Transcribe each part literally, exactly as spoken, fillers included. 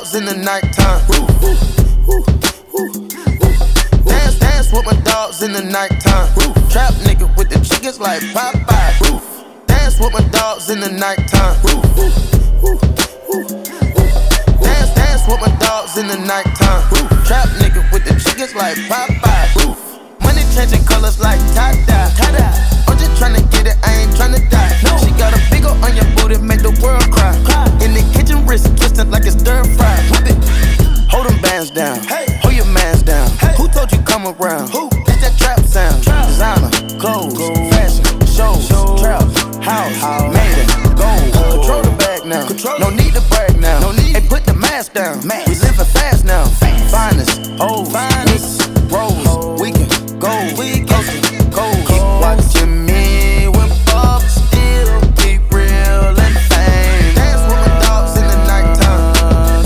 dogs in the nighttime. Dance, dance with my dogs in the nighttime. Trap nigga with the chickens like Popeye. Dance with my dogs in the nighttime. Dance, dance with my dogs in the nighttime. Trap nigga with the chickens like Popeye. Money changing colors like tie-dye. I'm just tryna get it, I ain't tryna die. She got a big ol' on your booty, make the world cry. In the kitchen, wrist twisted like it's stir fry. Whip it, hold them bands down, hold your mans down. Who told you come around? It's that trap sound. Designer, clothes, fashion, shows, trap, house, made it, gold. Control the bag now, no need to brag now. Hey, put the mask down, we living fast now. Finest, old, finest, rose, weekend, gold, coastin', cold. Keep watching me whip up, still keep real and fame. Dance with my dogs in the nighttime.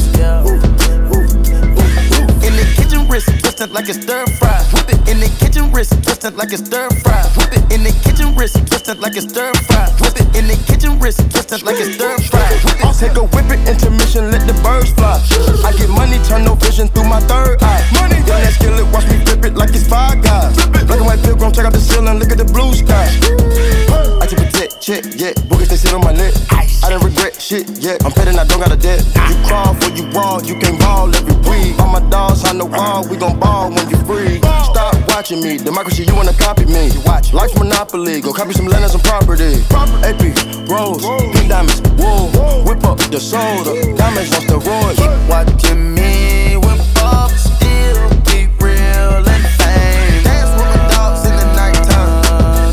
In the kitchen, wrist twisted like it's stir fry. Whip it in the kitchen, wrist twisted like it's stir fry. Whip it in the kitchen, wrist twisted like it's stir fry. Whip it in the kitchen, wrist twisted like it's stir fry. I'll take a whip it, intermission, let the birds fly. I get money, turn no vision through my third eye. Money, young that skillet, watch me flip it like it's Five Guys. Black and white pilgrim, check out the ceiling, look at the blue sky. I take a jet, check, yeah, boogers they sit on my neck. I don't regret shit, yeah, I'm petting, I don't got a debt. You crawl for you raw, you can't ball every week. All my dogs on the wall, we gon' ball when you free. Stop watching me, democracy, you wanna copy me. Life's monopoly, go copy some land and some property. A P, rose, pink diamonds, wool. Whip up the soda, diamonds on steroids. Keep watching me whip up, still keep real and fame. Dance with my dogs in the nighttime.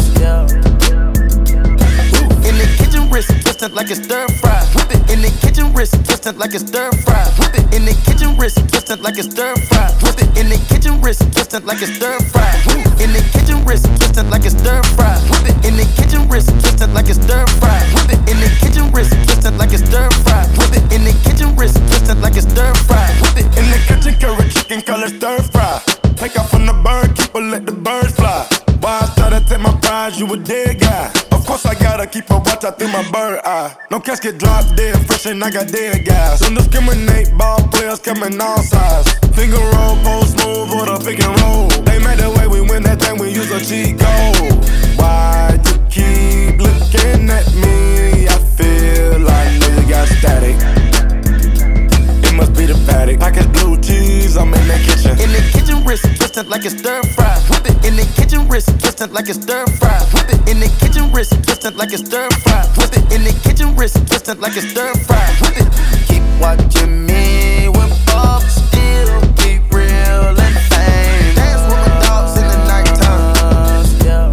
In the kitchen, wrist twisted like it's stir fry. Whip it in the kitchen, wrist twisted like it's stir fry. Whip it in the kitchen, wrist twisted like it's stir fry. Whip it in the kitchen, wrist twisted like it's stir fry. In the kitchen, wrist twisted like it's stir fry. Whip it in the kitchen, wrist twisted like it's stir fry. Whip it in the kitchen, wrist twisted like it's stir fry. Whip it in the kitchen, wrist twisted like it's stir fry. Whip it in the kitchen, curry chicken, color stir fry. Take off from the bird, keep her, let the birds fly. Why I started to take my prize, you a dead guy. Of course I gotta keep a watch out through my bird eye. No casket drop dead, fresh and I got dead guys. Don't discriminate, ball players coming all sides. Finger roll, post move, or the pick and roll. They made the way we win that thing, we use a cheat code. Why you keep looking at me? I feel like nigga got static. It must be the paddock. Package blue cheese, I'm in the kitchen. In the kitchen, wrist twisted like it's stir fry. Whip it in the kitchen, wrist twisted like it's stir fry. Whip it in the kitchen, wrist twisted like it's stir fry. Whip it in the kitchen, wrist twisted like it's stir fry. Whip it. Keep watching me whip up, still keep real and fame. Dance with my dogs in the nighttime.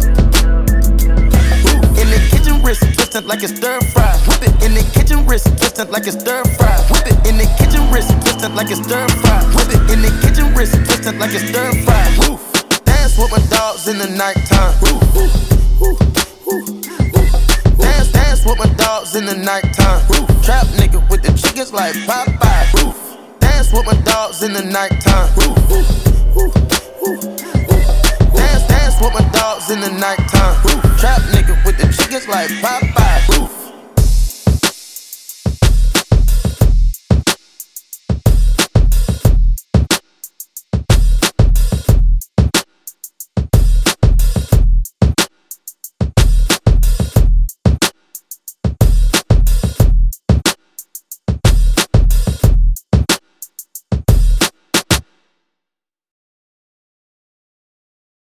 In the kitchen, wrist twisted like it's stir fry. Whip it in the kitchen, wrist twisted like it's stir fry. Whip it in the kitchen, wrist twisted like it's stir fry. Whip it in the kitchen, wrist twisted like it's stir fry. Dance with my dogs in the nighttime. Dance, dance with my dogs in the nighttime. Trap nigga with the chickens like Popeye. Dance with my dogs in the nighttime. Dance, dance with my dogs in the nighttime. Trap nigga with the chickens like Popeye.